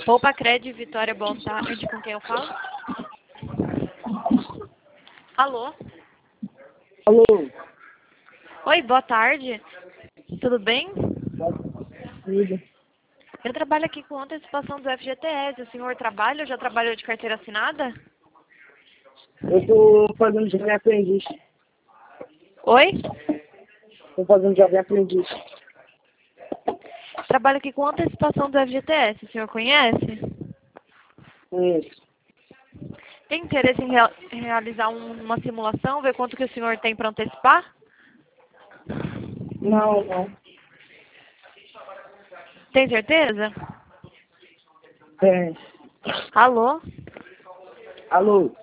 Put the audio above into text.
Poupa Cred, Vitória, boa tarde. Com quem eu falo? Alô? Alô, Oi, boa tarde. Tudo bem? tudo. Eu trabalho aqui com antecipação do FGTS. O senhor trabalha ou já trabalhou de carteira assinada? Eu tô fazendo jovem aprendiz. Oi? Tô fazendo jovem aprendiz. Trabalho aqui com antecipação do FGTS. O senhor conhece? Isso. Tem interesse em realizar uma simulação, ver quanto que o senhor tem para antecipar? Não. Tem certeza? É. Alô? Alô.